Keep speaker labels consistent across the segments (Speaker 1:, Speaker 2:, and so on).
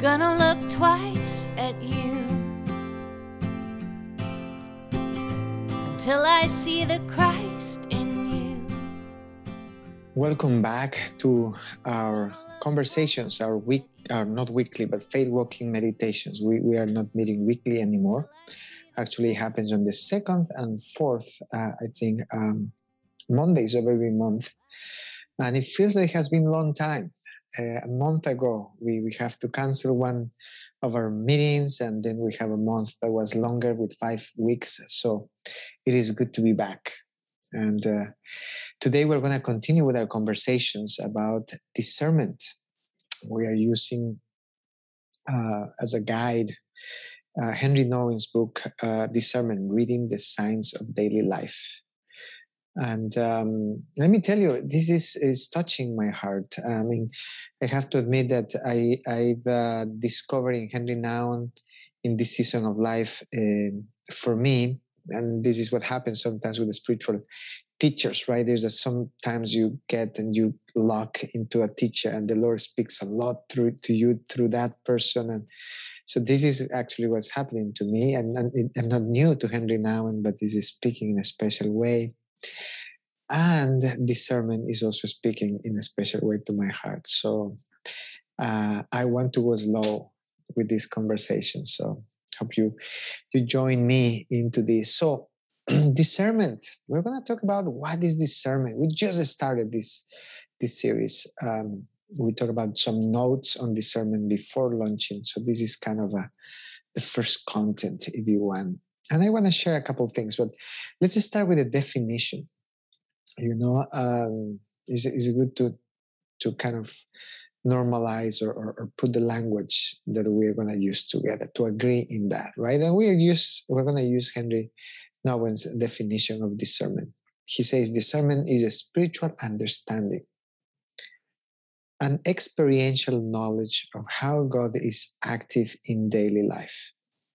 Speaker 1: gonna look twice at you until I see the Christ in you.
Speaker 2: Welcome back to our conversations, our not weekly, but faith walking meditations. We are not meeting weekly anymore. Actually, it happens on the second and fourth, Mondays of every month. And it feels like it has been a long time. A month ago, we have to cancel one of our meetings, and then we have a month that was longer with 5 weeks. So it is good to be back. And today we're going to continue with our conversations about discernment. We are using as a guide Henry Nouwen's book, Discernment, Reading the Signs of Daily Life. And let me tell you, this is touching my heart. I mean, I have to admit that I've discovering Henry Nouwen in this season of life for me, and this is what happens sometimes with the spiritual teachers, right? There's sometimes you get and you lock into a teacher, and the Lord speaks a lot to you through that person. And so this is actually what's happening to me. I'm not new to Henry Nouwen, but this is speaking in a special way. And discernment is also speaking in a special way to my heart. So I want to go slow with this conversation. So hope you join me into this. So discernment. We're going to talk about what is discernment. We just started this series. We talk about some notes on discernment before launching. So this is kind of the first content, if you want. And I want to share a couple of things, but let's just start with a definition. It's good to kind of normalize or put the language that we're going to use together to agree in that, right? And we're going to use Henry Nouwen's definition of discernment. He says discernment is a spiritual understanding, an experiential knowledge of how God is active in daily life,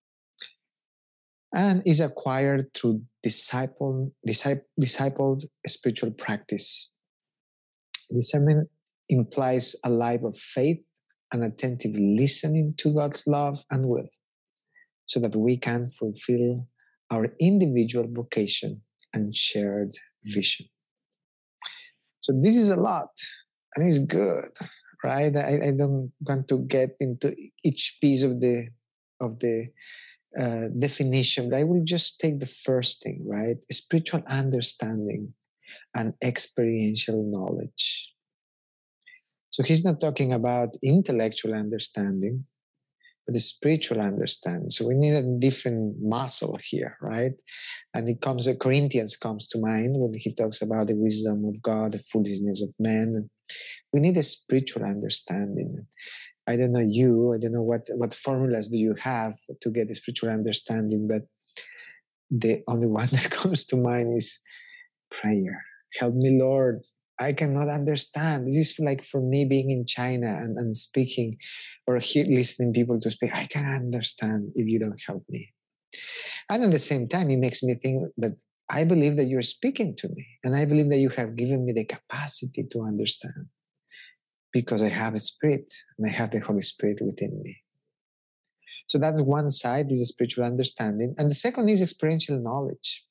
Speaker 2: and is acquired through discipled spiritual practice. Discernment implies a life of faith and attentive listening to God's love and will, so that we can fulfill our individual vocation and shared vision. So this is a lot, and it's good, right? I don't want to get into each piece of the definition, but I will just take the first thing, right? Spiritual understanding and experiential knowledge. So he's not talking about intellectual understanding, but the spiritual understanding. So we need a different muscle here, right? And Corinthians comes to mind when he talks about the wisdom of God, the foolishness of man. We need a spiritual understanding. I don't know you, I don't know what formulas do you have to get the spiritual understanding, but the only one that comes to mind is prayer. Help me, Lord. I cannot understand. This is like for me being in China and speaking or listening people to speak. I can't understand if you don't help me. And at the same time, it makes me think that I believe that you're speaking to me, and I believe that you have given me the capacity to understand, because I have a spirit and I have the Holy Spirit within me. So that's one side, is a spiritual understanding. And the second is experiential knowledge.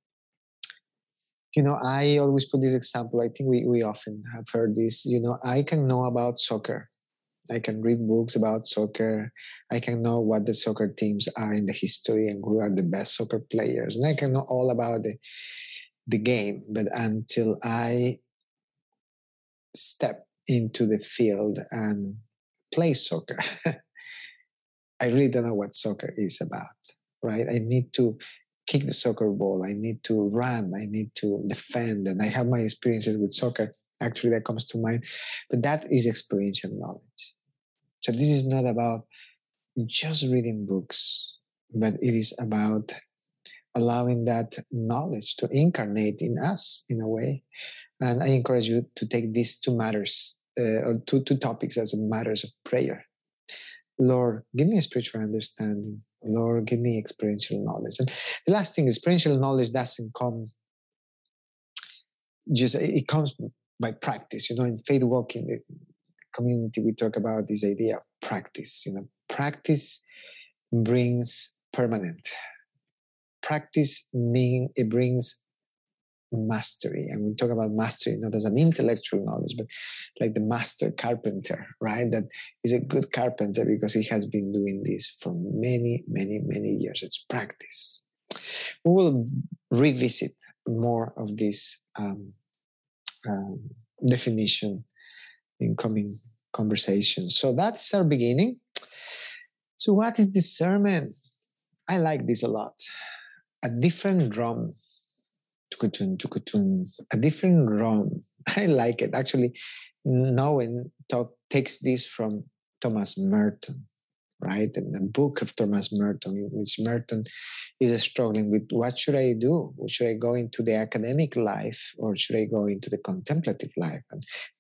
Speaker 2: I always put this example. I think we often have heard this. I can know about soccer. I can read books about soccer. I can know what the soccer teams are in the history and who are the best soccer players. And I can know all about the game. But until I step into the field and play soccer, I really don't know what soccer is about, right? I need to kick the soccer ball. I need to run. I need to defend. And I have my experiences with soccer. Actually, that comes to mind. But that is experiential knowledge. So this is not about just reading books, but it is about allowing that knowledge to incarnate in us in a way. And I encourage you to take these two matters, or two topics as matters of prayer. Lord, give me a spiritual understanding. Lord, give me experiential knowledge. And the last thing, experiential knowledge doesn't come it comes by practice. In faith walking, the community, we talk about this idea of practice, Practice brings permanent. Practice it brings mastery. And we talk about mastery not as an intellectual knowledge, but like the master carpenter, right? That is a good carpenter because he has been doing this for many, many, many years. It's practice. We will revisit more of this definition in coming conversations. So that's our beginning. So what is discernment? I like this a lot. A different drum. A different drum. I like it. Actually, Nowen takes this from Thomas Merton, right? And the book of Thomas Merton, in which Merton is struggling with what should I do? Should I go into the academic life or should I go into the contemplative life? And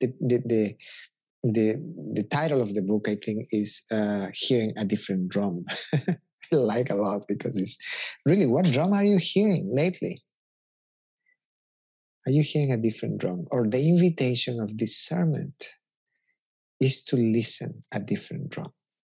Speaker 2: the title of the book, I think, is Hearing a Different Drum. I like a lot because it's really, what drum are you hearing lately? Are you hearing a different drum? Or the invitation of discernment is to listen a different drum.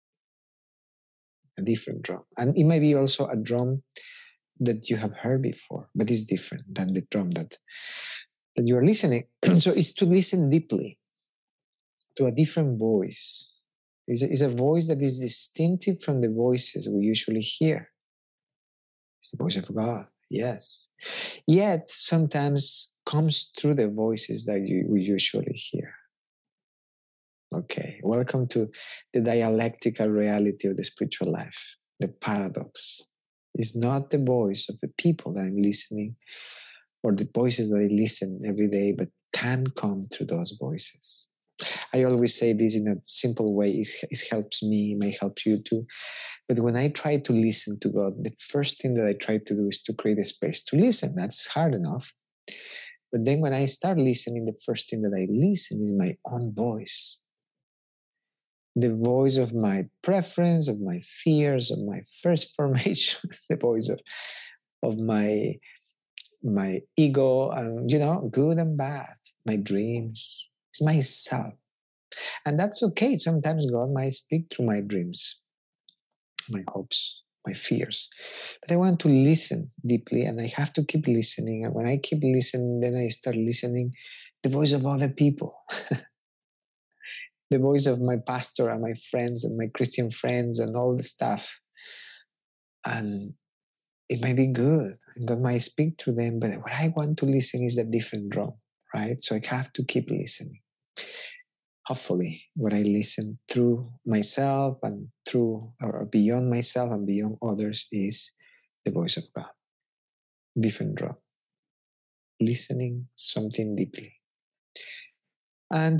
Speaker 2: A different drum. And it may be also a drum that you have heard before, but it's different than the drum that you are listening. So it's to listen deeply to a different voice. It's a voice that is distinctive from the voices we usually hear. It's the voice of God, yes. Yet sometimes comes through the voices that we usually hear. Okay, welcome to the dialectical reality of the spiritual life, the paradox. It's not the voice of the people that I'm listening or the voices that I listen every day, but can come through those voices. I always say this in a simple way. It helps me, it may help you too. But when I try to listen to God, the first thing that I try to do is to create a space to listen. That's hard enough. But then when I start listening, the first thing that I listen is my own voice. The voice of my preference, of my fears, of my first formation, the voice of my ego, and good and bad, my dreams. It's myself. And that's okay. Sometimes God might speak through my dreams, my hopes, my fears. But I want to listen deeply, and I have to keep listening. And when I keep listening, then I start listening the voice of other people. The voice of my pastor and my friends and my Christian friends and all the stuff. And it might be good, and God might speak through them, but what I want to listen is a different drum, right? So I have to keep listening. Hopefully, what I listen through myself and through or beyond myself and beyond others is the voice of God. Different drum. Listening something deeply. And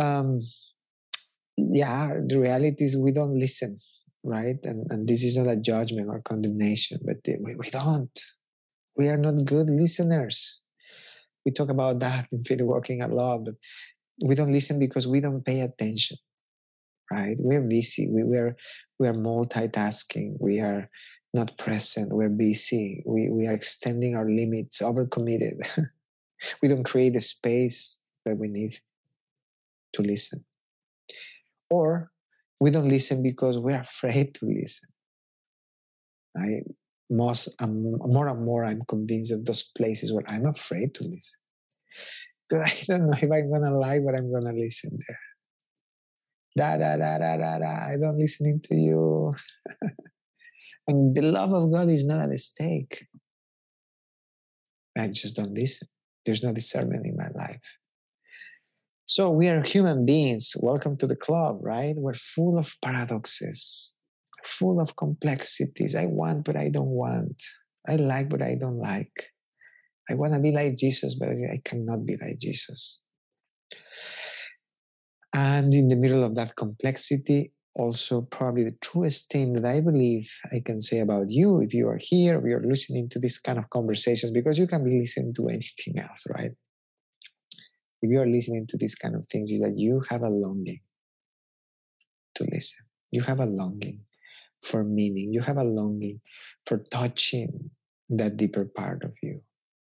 Speaker 2: the reality is we don't listen, right? And this is not a judgment or condemnation, but we don't. We are not good listeners. We talk about that in Faith Walking a lot, but we don't listen because we don't pay attention, right? We're busy. We are multitasking. We are not present. We're busy. We are extending our limits, overcommitted. We don't create the space that we need to listen. Or we don't listen because we're afraid to listen. More and more, I'm convinced of those places where I'm afraid to listen. Because I don't know if I'm going to like what I'm going to listen there. I don't listening to you. And the love of God is not at stake. I just don't listen. There's no discernment in my life. So we are human beings. Welcome to the club, right? We're full of paradoxes, full of complexities. I want, but I don't want. I like, but I don't like. I want to be like Jesus, but I cannot be like Jesus. And in the middle of that complexity, also probably the truest thing that I believe I can say about you, if you are here, we are listening to this kind of conversations, because you can be listening to anything else, right? If you are listening to these kind of things, is that you have a longing to listen. You have a longing for meaning. You have a longing for touching that deeper part of you,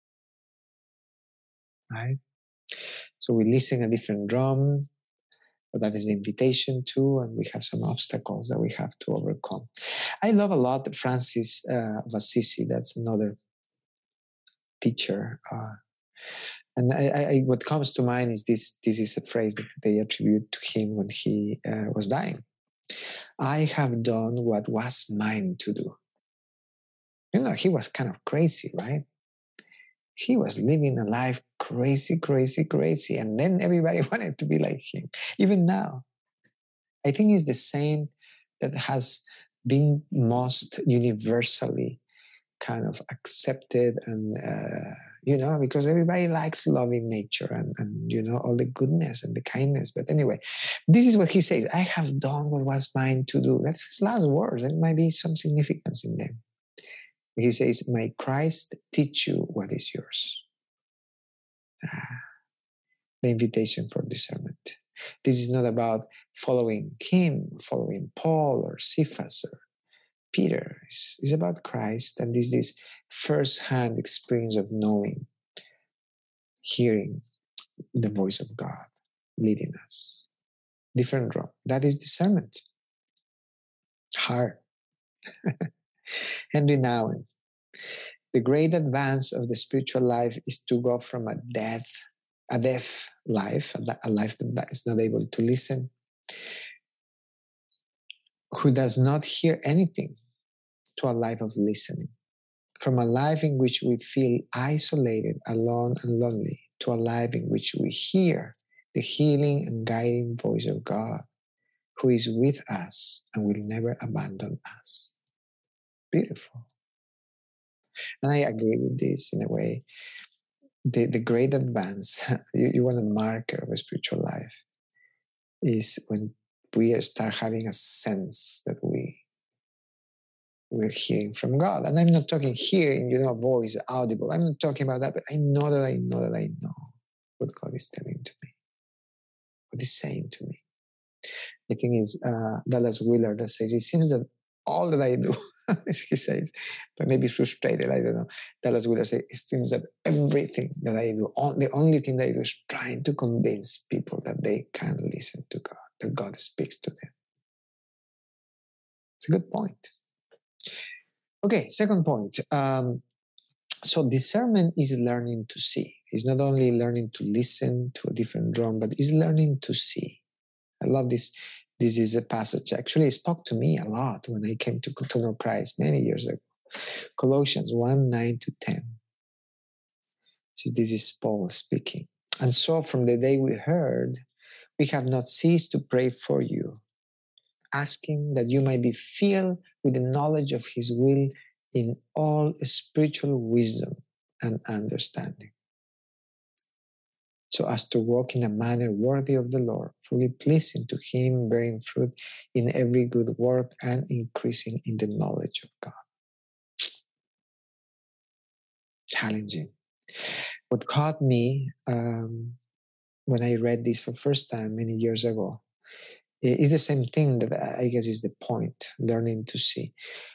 Speaker 2: right? So we listen a different drum. But that is the invitation too, and we have some obstacles that we have to overcome. I love a lot Francis of Assisi. That's another teacher. And what comes to mind is this is a phrase that they attribute to him when he was dying. I have done what was mine to do. You know, he was kind of crazy, right? He was living a life crazy, crazy, crazy. And then everybody wanted to be like him. Even now, I think it's the saying that has been most universally kind of accepted and, because everybody likes loving nature and, all the goodness and the kindness. But anyway, this is what he says. I have done what was mine to do. That's his last words. There might be some significance in them. He says, may Christ teach you what is yours. The invitation for discernment. This is not about following him, following Paul or Cephas or Peter. It's about Christ, and this first-hand experience of knowing, hearing the voice of God leading us. Different road. That is discernment. Hard. Henry Nouwen. The great advance of the spiritual life is to go from a deaf life, a life that is not able to listen, who does not hear anything, to a life of listening. From a life in which we feel isolated, alone, and lonely, to a life in which we hear the healing and guiding voice of God, who is with us and will never abandon us. Beautiful. And I agree with this in a way. The great advance, you want a marker of a spiritual life, is when we start having a sense that we're hearing from God. And I'm not talking hearing, a voice audible. I'm not talking about that, but I know what God is telling to me, what He's saying to me. I think it's Dallas Willard that says, it seems that all that I do, as he says, but maybe frustrated, I don't know. Dallas Willard says, it seems that everything that I do, the only thing that I do is trying to convince people that they can listen to God, that God speaks to them. It's a good point. Okay, second point. So discernment is learning to see. It's not only learning to listen to a different drum, but it's learning to see. I love this. This is a passage. Actually, it spoke to me a lot when I came to know Christ many years ago. Colossians 1:9-10. So this is Paul speaking. And so from the day we heard, we have not ceased to pray for you, asking that you might be filled with the knowledge of His will in all spiritual wisdom and understanding, so as to walk in a manner worthy of the Lord, fully pleasing to Him, bearing fruit in every good work and increasing in the knowledge of God. Challenging. What caught me when I read this for the first time many years ago is the same thing that I guess is the point, learning to see.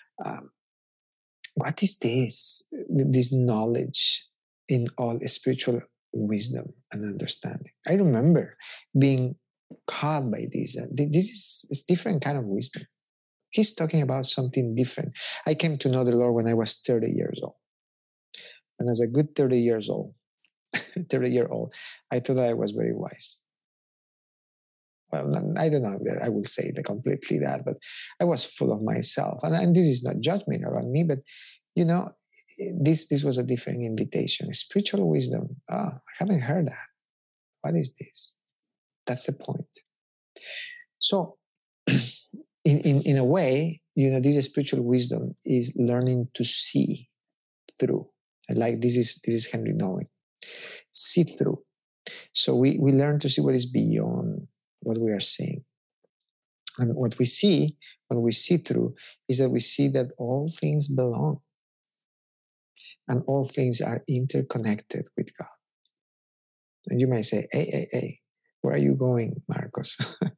Speaker 2: What is this knowledge in all spiritual wisdom and understanding? I remember being caught by this. This is different kind of wisdom. He's talking about something different. I came to know the Lord when I was 30 years old. And as a good 30-year-old, I thought I was very wise. Well, I don't know, I will say completely that, but I was full of myself. And this is not judgment around me, but, this was a different invitation. Spiritual wisdom. I haven't heard that. What is this? That's the point. So, in a way, this spiritual wisdom is learning to see through. Like this is Henry Nouwen. See through. So we learn to see what is beyond what we are seeing. And what we see when we see through is that we see that all things belong. And all things are interconnected with God. And you might say, hey, where are you going, Marcos?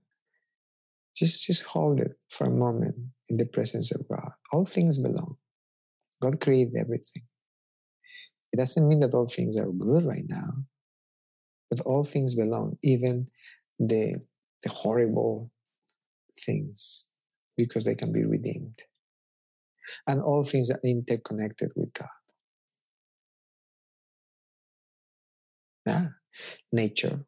Speaker 2: just hold it for a moment in the presence of God. All things belong. God created everything. It doesn't mean that all things are good right now, but all things belong, even the the horrible things, because they can be redeemed. And all things are interconnected with God. Yeah. Nature,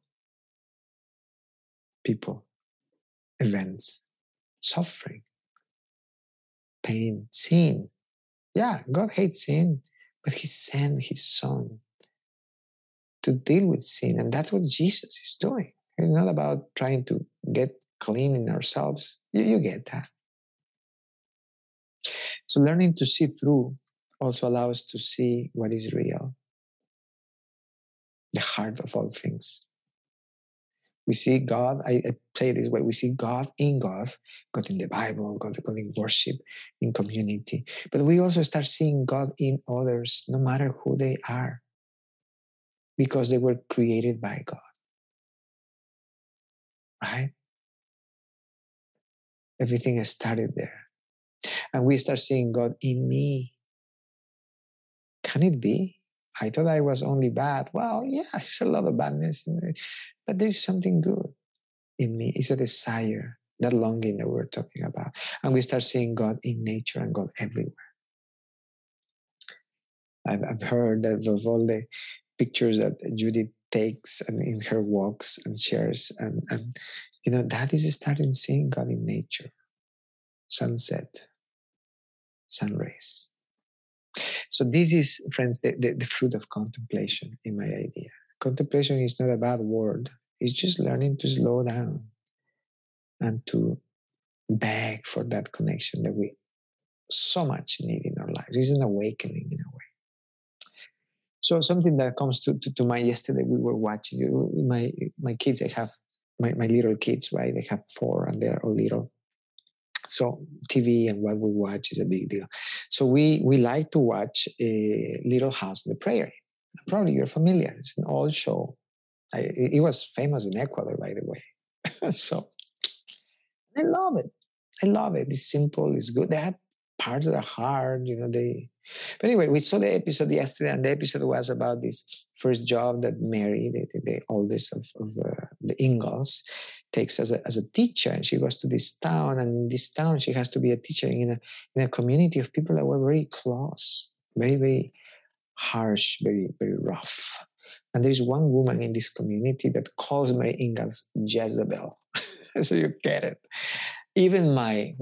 Speaker 2: people, events, suffering, pain, sin. Yeah, God hates sin, but He sent His Son to deal with sin. And that's what Jesus is doing. It's not about trying to get clean in ourselves. You get that. So learning to see through also allows us to see what is real, the heart of all things. We see God, I say it this way, we see God in God, God in the Bible, God in worship, in community. But we also start seeing God in others, no matter who they are, because they were created by God. Right? Everything has started there. And we start seeing God in me. Can it be? I thought I was only bad. Well, yeah, there's a lot of badness in it, but there's something good in me. It's a desire, that longing that we're talking about. And we start seeing God in nature and God everywhere. I've heard that of all the pictures that Judith takes and in her walks and shares, and that is starting seeing God in nature. Sunset, sun rays. So this is, friends, the fruit of contemplation in my idea. Contemplation is not a bad word. It's just learning to slow down and to beg for that connection that we so much need in our lives. It's an awakening in a way. So something that comes to mind yesterday, we were watching, my kids, I have my little kids, right? They have 4 and they're all little. So TV and what we watch is a big deal. So we like to watch Little House on the Prairie. Probably you're familiar. It's an old show. It was famous in Ecuador, by the way. So I love it. I love it. It's simple. It's good. There are parts that are hard, But anyway, we saw the episode yesterday, and the episode was about this first job that Mary, the oldest of the Ingalls, takes as a teacher, and she goes to this town, and in this town she has to be a teacher in a community of people that were very close, very, very harsh, very, very rough. And there's one woman in this community that calls Mary Ingalls Jezebel. So you get it. Even my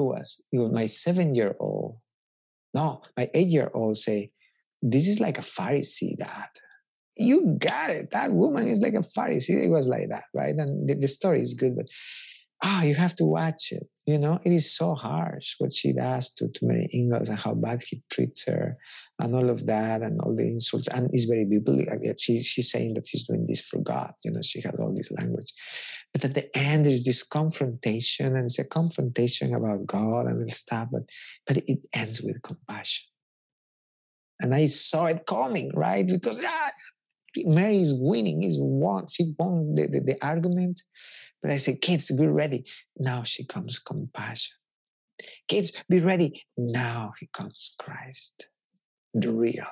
Speaker 2: 7-year-old, no, my 8-year-old say, this is like a Pharisee, Dad. You got it. That woman is like a Pharisee. It was like that, right? And the story is good, but you have to watch it. It is so harsh what she does to Mary Ingalls and how bad he treats her and all of that and all the insults. And it's very biblical. She's saying that she's doing this for God. She has all this language. But at the end, there's this confrontation, and it's a confrontation about God and stuff, but it ends with compassion. And I saw it coming, right? Because Mary is winning. She won the argument. But I said, kids, be ready. Now she comes compassion. Kids, be ready. Now he comes Christ, the real.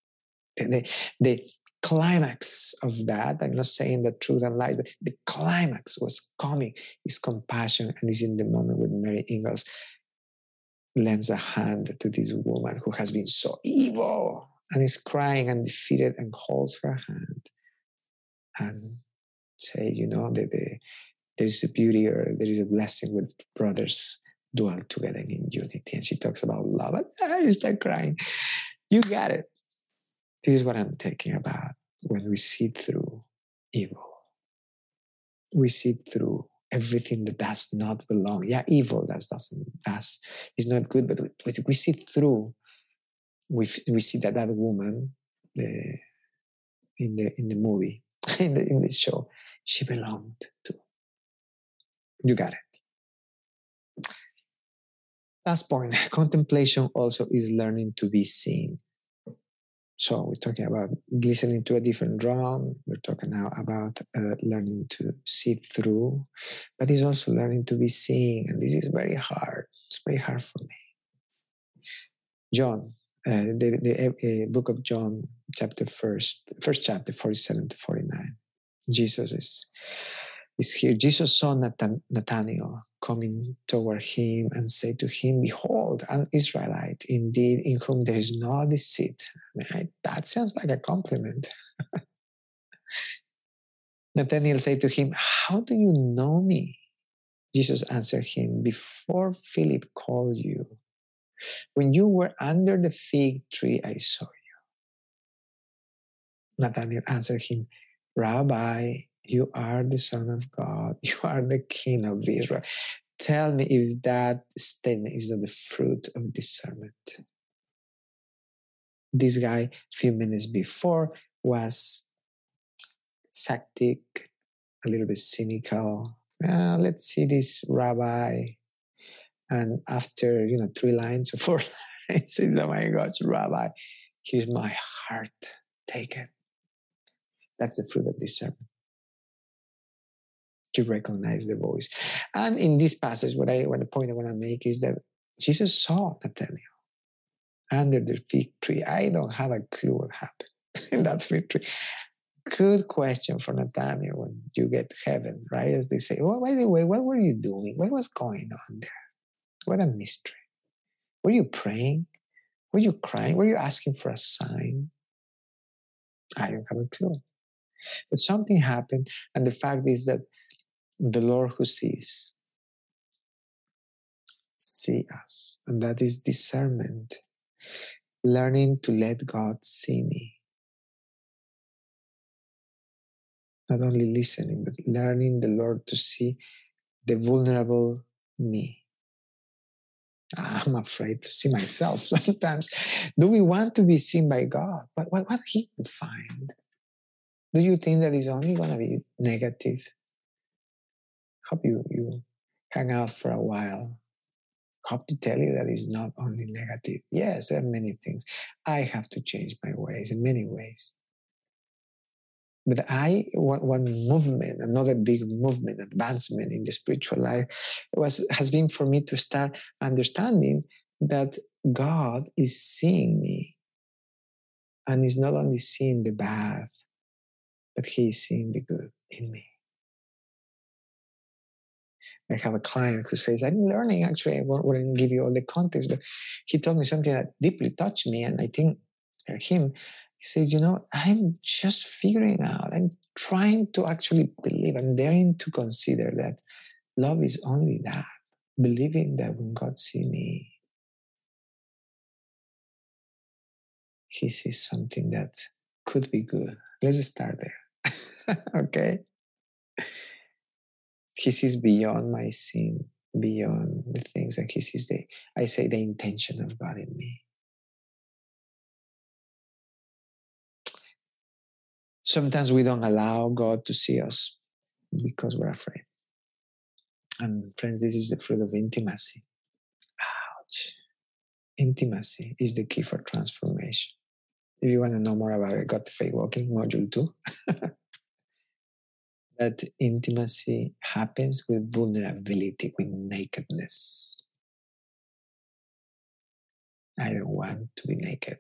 Speaker 2: The climax of that, I'm not saying the truth and lies, but the climax was coming, is compassion, and is in the moment when Mary Ingalls lends a hand to this woman who has been so evil and is crying and defeated, and holds her hand and say, there is a beauty, or there is a blessing with brothers dwell together in unity. And she talks about love. And I start crying. You got it. This is what I'm talking about when we see through evil. We see through everything that does not belong. Yeah, evil is not good, but we see through. We see that woman in the movie, in the show, she belonged to. You got it. Last point, contemplation also is learning to be seen. So we're talking about listening to a different drum. We're talking now about learning to see through, but it's also learning to be seen. And this is very hard. It's very hard for me. John, the book of John, first chapter, 47 to 49. Jesus is is here. Jesus saw Nathanael coming toward him and said to him, "Behold, an Israelite, indeed, in whom there is no deceit." That sounds like a compliment. Nathanael said to him, "How do you know me?" Jesus answered him, "Before Philip called you, when you were under the fig tree, I saw you." Nathanael answered him, "Rabbi, you are the Son of God. You are the King of Israel. Tell me if that statement is not the fruit of discernment." This guy, a few minutes before, was sarcastic, a little bit cynical. Let's see this rabbi. And after 3 lines or 4 lines, says, "Oh my gosh, Rabbi, here's my heart. Take it." That's the fruit of discernment. To recognize the voice. And in this passage, the point I want to make is that Jesus saw Nathanael under the fig tree. I don't have a clue what happened in that fig tree. Good question for Nathanael when you get to heaven, right? As they say, "Well, by the way, what were you doing? What was going on there? What a mystery. Were you praying? Were you crying? Were you asking for a sign?" I don't have a clue. But something happened, and the fact is that the Lord who sees us, and that is discernment, learning to let God see me. Not only listening, but learning the Lord to see the vulnerable me. I'm afraid to see myself sometimes. Do we want to be seen by God? What He could find? Do you think that is only going to be negative? Hope you hang out for a while. Hope to tell you that it's not only negative. Yes, there are many things. I have to change my ways in many ways. But one movement, another big movement, advancement in the spiritual life has been for me to start understanding that God is seeing me. And is not only seeing the bad, but He is seeing the good in me. I have a client who says, "I'm learning," actually, I won't give you all the context, but he told me something that deeply touched me. And I think he says, "I'm just figuring out, I'm trying to actually believe, I'm daring to consider that love is only that, believing that when God sees me, He sees something that could be good." Let's start there. Okay? He sees beyond my sin, beyond the things, and He sees the intention of God in me. Sometimes we don't allow God to see us because we're afraid. And friends, this is the fruit of intimacy. Ouch. Intimacy is the key for transformation. If you want to know more about it, God Faith Walking, Module 2. That intimacy happens with vulnerability, with nakedness. I don't want to be naked.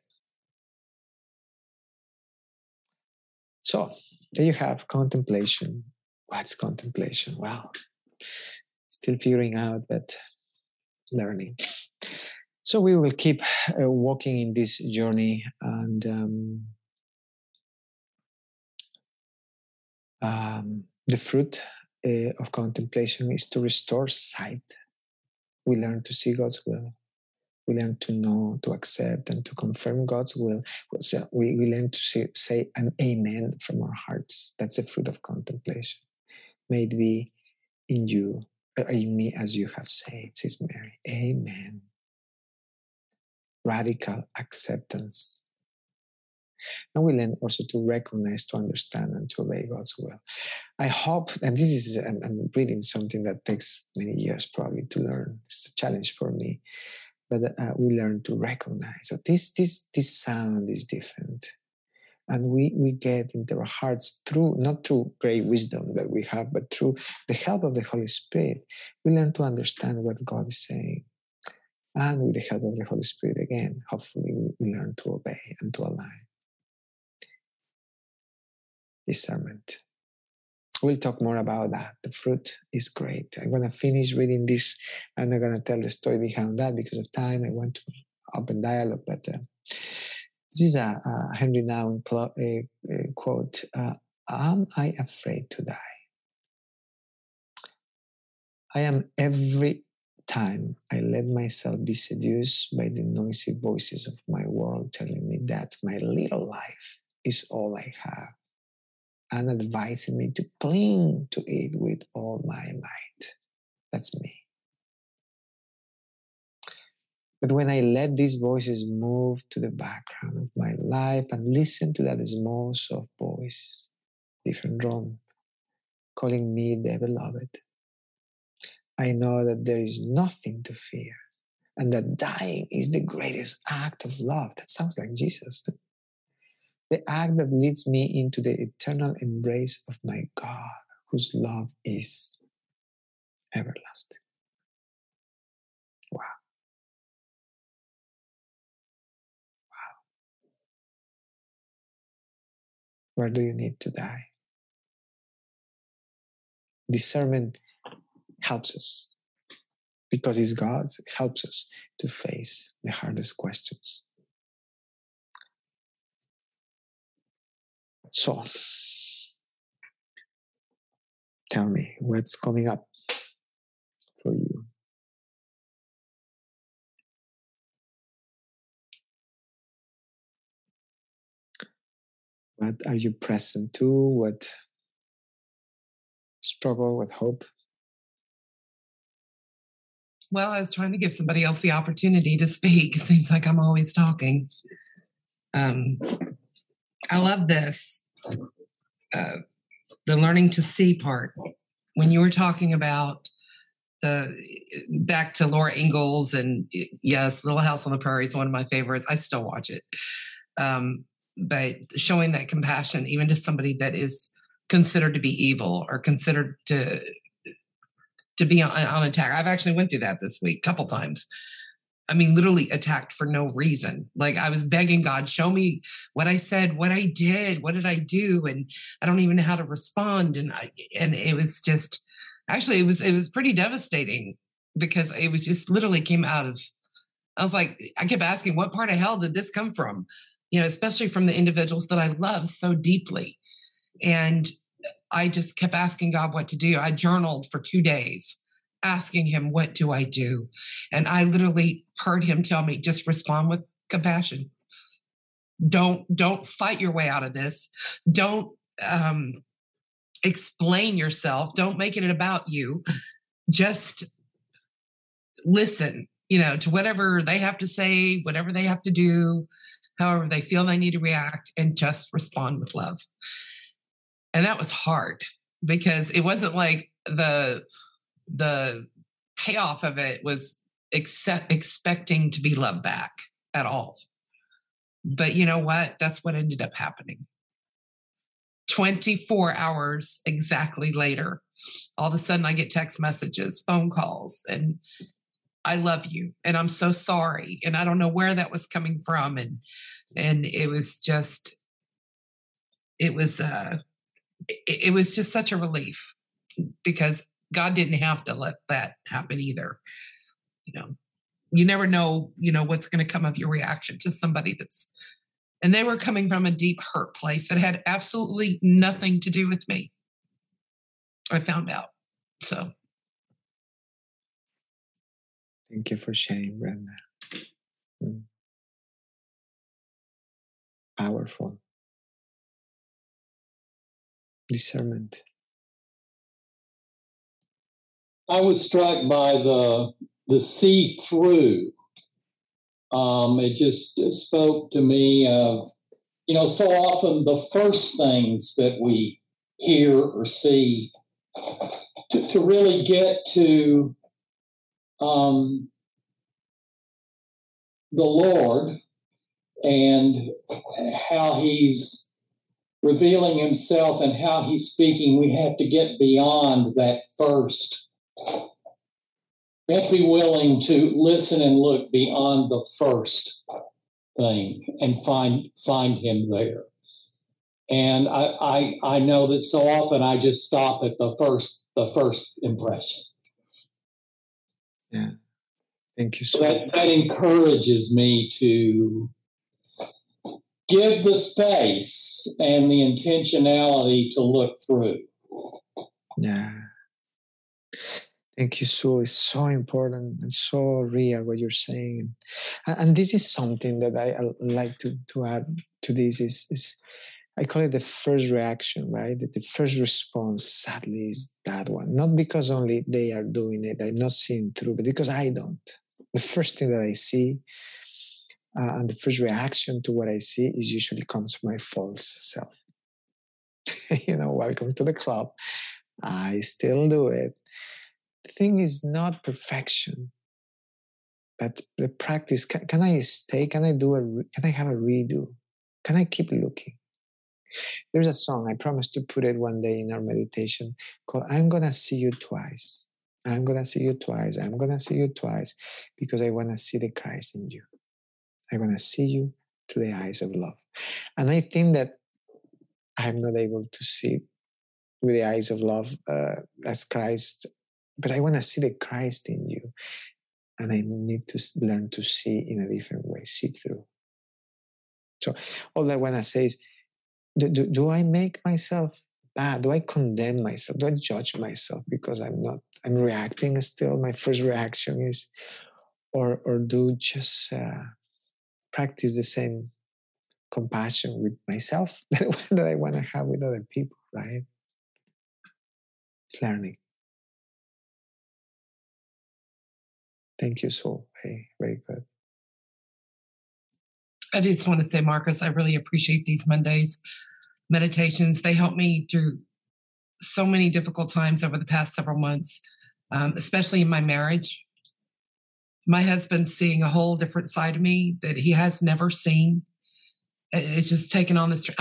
Speaker 2: So, there you have contemplation. What's contemplation? Well, still figuring out, but learning. So we will keep walking in this journey, and the fruit of contemplation is to restore sight. We learn to see God's will. We learn to know, to accept, and to confirm God's will. So we learn to say an amen from our hearts. That's the fruit of contemplation. May it be in you, or in me, as you have said, says Mary. Amen. Radical acceptance. And we learn also to recognize, to understand, and to obey God's will. I hope, and this is, I'm reading something that takes many years probably to learn. It's a challenge for me. But we learn to recognize. So this sound is different. And we get into our hearts not through great wisdom that we have, but through the help of the Holy Spirit, we learn to understand what God is saying. And with the help of the Holy Spirit, again, hopefully we learn to obey and to align. Discernment. We'll talk more about that. The fruit is great. I'm going to finish reading this. I'm not going to tell the story behind that because of time. I want to open dialogue, but this is a Henry Nouwen quote. Am I afraid to die? I am every time I let myself be seduced by the noisy voices of my world telling me that my little life is all I have, and advising me to cling to it with all my might. That's me. But when I let these voices move to the background of my life and listen to that small, soft voice, different drum, calling me the beloved, I know that there is nothing to fear and that dying is the greatest act of love. That sounds like Jesus. The act that leads me into the eternal embrace of my God, whose love is everlasting. Wow. Wow. Where do you need to die? Discernment helps us because it's God. It helps us to face the hardest questions. So, tell me what's coming up for you. What are you present to? What struggle with hope?
Speaker 3: Well, I was trying to give somebody else the opportunity to speak. It seems like I'm always talking. I love this, the learning to see part. When you were talking about back to Laura Ingalls, and yes, Little House on the Prairie is one of my favorites. I still watch it. But showing that compassion, even to somebody that is considered to be evil or considered to be on attack. I've actually went through that this week a couple times. I mean, literally attacked for no reason. Like I was begging God, show me what I said, what I did, what did I do? And I don't even know how to respond. And it was just, actually, it was pretty devastating because it was just literally came out of, I was like, I kept asking, what part of hell did this come from? You know, especially from the individuals that I love so deeply. And I just kept asking God what to do. I journaled for 2 days, asking him, what do I do? And I literally heard him tell me, just respond with compassion. Don't fight your way out of this. Don't explain yourself. Don't make it about you. Just listen, to whatever they have to say, whatever they have to do, however they feel they need to react, and just respond with love. And that was hard because it wasn't like the payoff of it was expecting to be loved back at all. But you know what? That's what ended up happening. 24 hours exactly later, all of a sudden I get text messages, phone calls, and I love you. And I'm so sorry. And I don't know where that was coming from. And it was just, it was just such a relief because God didn't have to let that happen either. You never know, what's going to come of your reaction to somebody and they were coming from a deep hurt place that had absolutely nothing to do with me. I found out. So.
Speaker 2: Thank you for sharing, Brenda. Powerful. Discernment.
Speaker 4: I was struck by the see through. It just spoke to me of, so often the first things that we hear or see to really get to the Lord and how he's revealing himself and how he's speaking, we have to get beyond that first. We have to be willing to listen and look beyond the first thing and find him there. And I know that so often I just stop at the first impression.
Speaker 2: Yeah. Thank you so
Speaker 4: much. That encourages me to give the space and the intentionality to look through.
Speaker 2: Yeah. Thank you, Sue. It's so important and so real what you're saying. And this is something that I like to add to this is I call it the first reaction, right? The first response, sadly, is that one. Not because only they are doing it, I'm not seeing through, but because I don't. The first thing that I see and the first reaction to what I see is usually comes from my false self. Welcome to the club. I still do it. The thing is not perfection, but the practice. Can I stay? Can I have a redo? Can I keep looking? There's a song, I promised to put it one day in our meditation, called I'm Gonna See You Twice. I'm gonna see you twice. I'm gonna see you twice because I wanna see the Christ in you. I wanna see you through the eyes of love. And I think that I'm not able to see with the eyes of love as Christ, but I wanna see the Christ in you. And I need to learn to see in a different way, see through. So all I wanna say is, do I make myself bad? Do I condemn myself? Do I judge myself because I'm reacting still? My first reaction is, or do just practice the same compassion with myself that I want to have with other people, right? It's learning. Thank you, Saul. Very, very good.
Speaker 3: I just want to say, Marcus, I really appreciate these Mondays meditations. They help me through so many difficult times over the past several months, especially in my marriage. My husband's seeing a whole different side of me that he has never seen. It's just taken on this.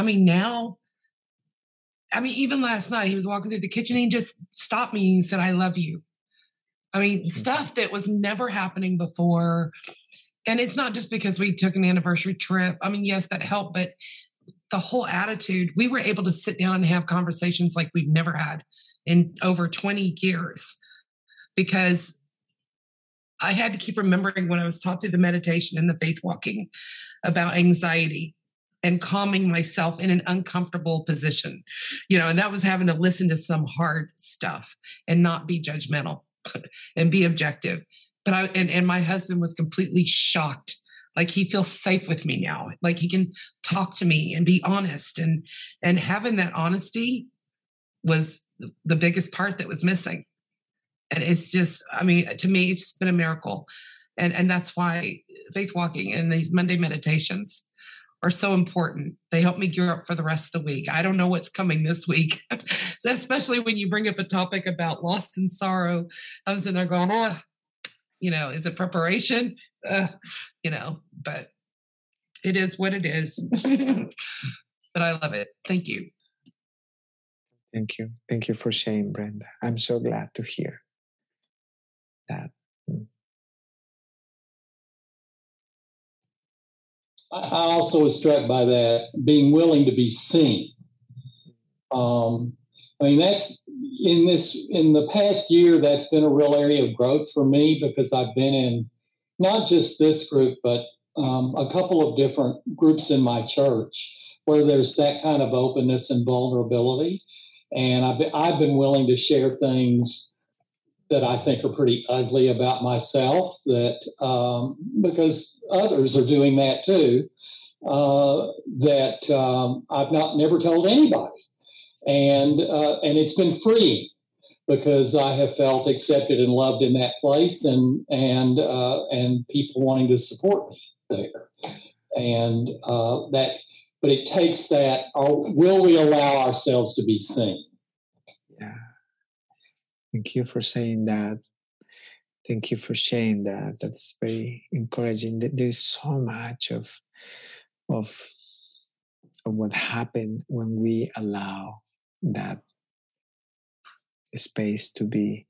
Speaker 3: Even last night, he was walking through the kitchen and he just stopped me and he said, I love you. Stuff that was never happening before. And it's not just because we took an anniversary trip. Yes, that helped, but the whole attitude, we were able to sit down and have conversations like we've never had in over 20 years, because I had to keep remembering when I was taught through the meditation and the faith walking about anxiety and calming myself in an uncomfortable position, and that was having to listen to some hard stuff and not be judgmental and be objective. But my husband was completely shocked. Like, he feels safe with me now. Like, he can talk to me and be honest, and having that honesty was the biggest part that was missing. And it's just, to me, it's just been a miracle. And that's why faith walking and these Monday meditations are so important. They help me gear up for the rest of the week. I don't know what's coming this week, especially when you bring up a topic about loss and sorrow. I'm sitting there going, is it preparation? But it is what it is. But I love it. Thank you.
Speaker 2: Thank you. Thank you for sharing, Brenda. I'm so glad to hear that.
Speaker 4: I also was struck by that, being willing to be seen. That's in the past year, that's been a real area of growth for me, because I've been in not just this group, but a couple of different groups in my church where there's that kind of openness and vulnerability. And I've been willing to share things that I think are pretty ugly about myself, that because others are doing that too, that I've never told anybody. And it's been free, because I have felt accepted and loved in that place, and people wanting to support me there. And but it takes that. Will we allow ourselves to be seen?
Speaker 2: Yeah. Thank you for saying that. Thank you for sharing that. That's very encouraging. There's so much of what happened when we allow that space to be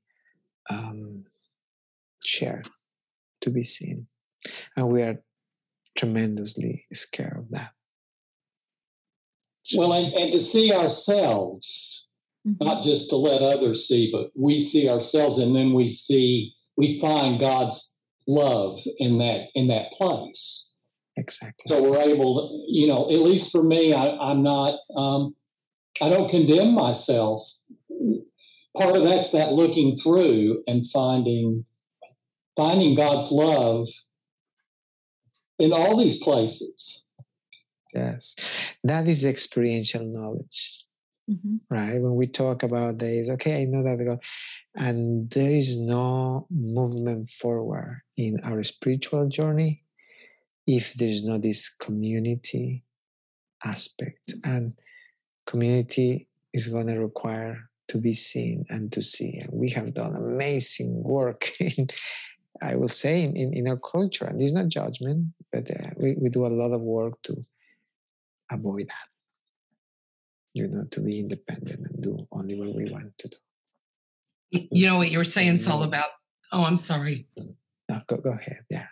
Speaker 2: shared, to be seen. And we are tremendously scared of that.
Speaker 4: Well, and to see ourselves, not just to let others see, but we see ourselves, and then we find God's love in that place.
Speaker 2: Exactly.
Speaker 4: So we're able to, at least for me, I'm not, I don't condemn myself. Part of that's that looking through and finding God's love in all these places.
Speaker 2: Yes, that is experiential knowledge, right? When we talk about this, okay, I know that God, and there is no movement forward in our spiritual journey if there's not this community aspect. And community is going to require to be seen and to see. And we have done amazing work I will say in our culture. And this is not judgment, but we do a lot of work to avoid that, to be independent and do only what we want to do.
Speaker 3: You know what you were saying, Saul, about, I'm sorry.
Speaker 2: No, go ahead. Yeah.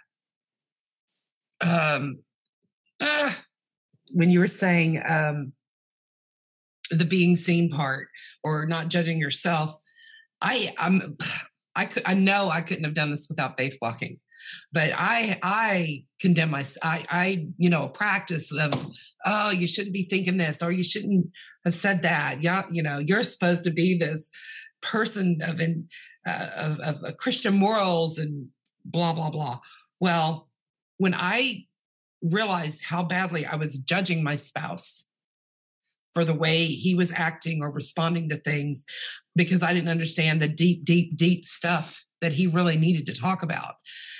Speaker 3: When you were saying the being seen part or not judging yourself, I know I couldn't have done this without faith walking, but I condemn myself. I practice of, you shouldn't be thinking this, or you shouldn't have said that. Yeah, you're supposed to be this person of Christian morals and blah blah blah. Well, when I realized how badly I was judging my spouse for the way he was acting or responding to things, because I didn't understand the deep, deep, deep stuff that he really needed to talk about.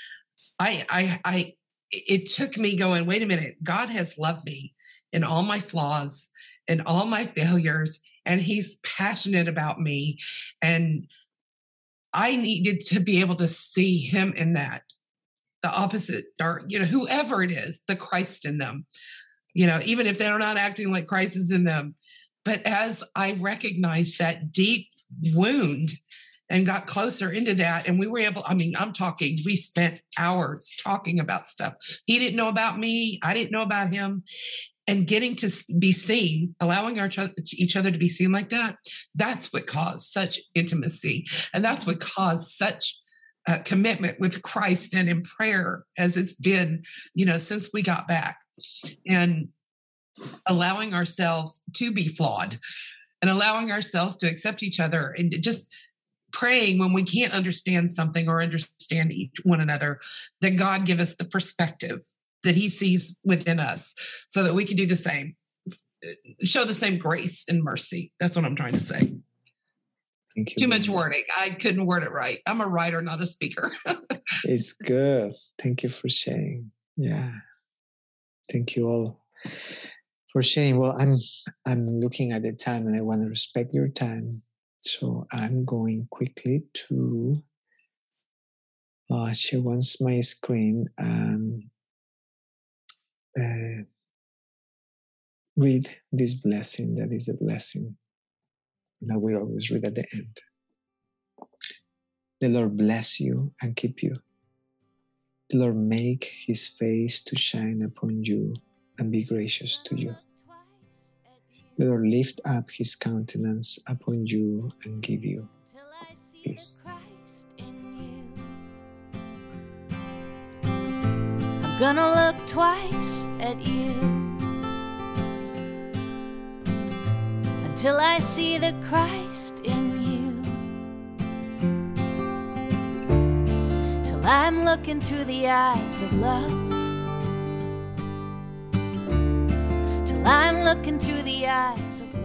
Speaker 3: It took me going, wait a minute, God has loved me in all my flaws and all my failures, and he's passionate about me. And I needed to be able to see him in that, the opposite, or, whoever it is, the Christ in them, even if they're not acting like Christ is in them. But as I recognized that deep wound and got closer into that, and we were able, we spent hours talking about stuff. He didn't know about me. I didn't know about him. And getting to be seen, allowing each other to be seen like that, that's what caused such intimacy. And that's what caused such commitment with Christ and in prayer as it's been, since we got back. And allowing ourselves to be flawed and allowing ourselves to accept each other, and just praying when we can't understand something or understand one another, that God give us the perspective that he sees within us so that we can do the same, show the same grace and mercy. That's what I'm trying to say.
Speaker 2: Thank you.
Speaker 3: Too much wording. I couldn't word it right. I'm a writer, not a speaker.
Speaker 2: It's good. Thank you for sharing. Yeah. Thank you all for sharing. Well, I'm looking at the time and I want to respect your time. So I'm going quickly to share once my screen and read this blessing that is a blessing that we always read at the end. The Lord bless you and keep you. The Lord make his face to shine upon you and be gracious to you. The Lord lift up his countenance upon you and give you peace.
Speaker 1: I'm gonna look twice at you until I see the Christ in you. Till I'm looking through the eyes of love. Till I'm looking through the eyes of love.